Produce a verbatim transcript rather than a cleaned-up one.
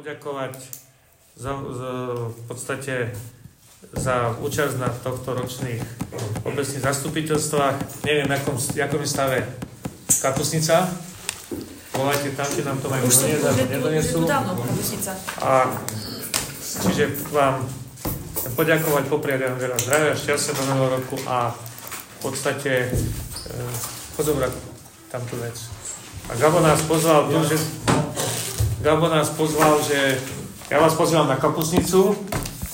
poďakovať za, za, v podstate za účasť na tohto ročných obecných zastupiteľstvách. Neviem, akom, akom je stave kapusnica. Volajte tam, či nám to majú doniesť, alebo nedonesú. Už je tu dávno kapusnica. A čiže vám chcem poďakovať, popriať vám veľa zdravia, šťastia do nového roku a v podstate e, pozobrať tamtú vec. A Gabo nás pozval tu, že Gabo nás pozval, že ja vás pozývam na kapusnicu.